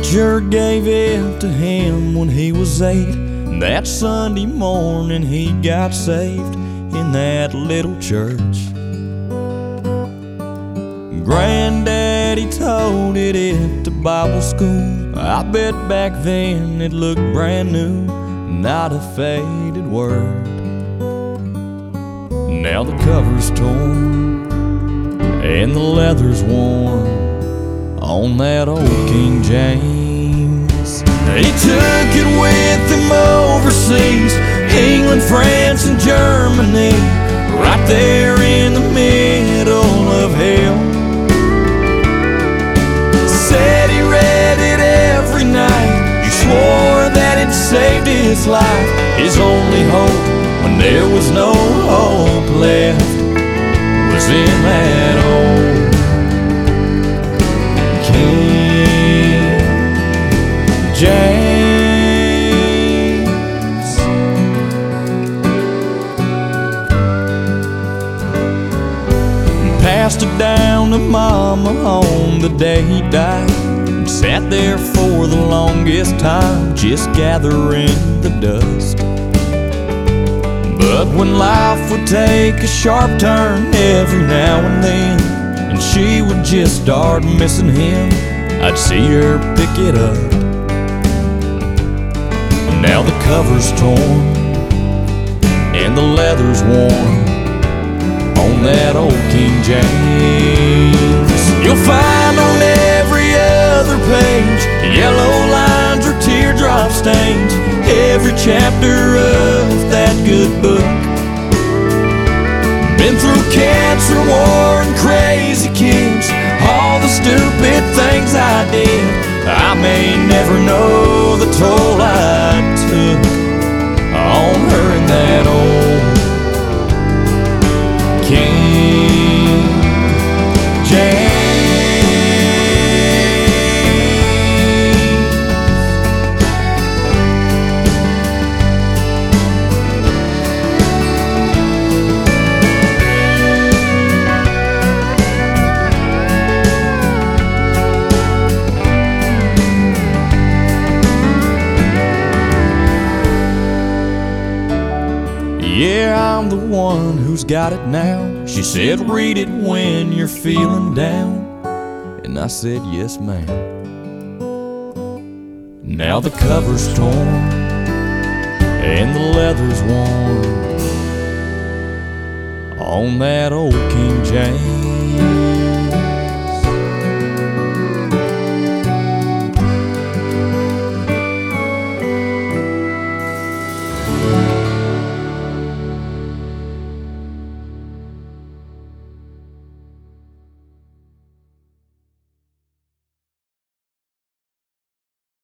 preacher gave it to him when he was 8. That Sunday morning he got saved in that little church. Granddaddy taught it at the Bible school. I bet back then it looked brand new, not a faded word. Now the cover's torn and the leather's worn on that old King James. He took it with him overseas, England, France, and Germany, right there in the middle of hell. Said he read it every night. He swore that it saved his life. His only hope when there was no hope left was in that old King James. Passed it down to Mama on the day he died, and sat there for the longest time, just gathering the dust. But when life would take a sharp turn every now and then, and she would just start missing him, I'd see her pick it up. Now the cover's torn and the leather's worn on that old King James. You'll find on every other page yellow lines or teardrop stains, every chapter of that good book. Been through cancer, war, and crazy kids, all the stupid things I did. I may never know the toll I took on her in that old King James. Yeah, I'm the one who's got it now. She said, read it when you're feeling down. And I said, yes, ma'am. Now the cover's torn and the leather's worn on that old King James.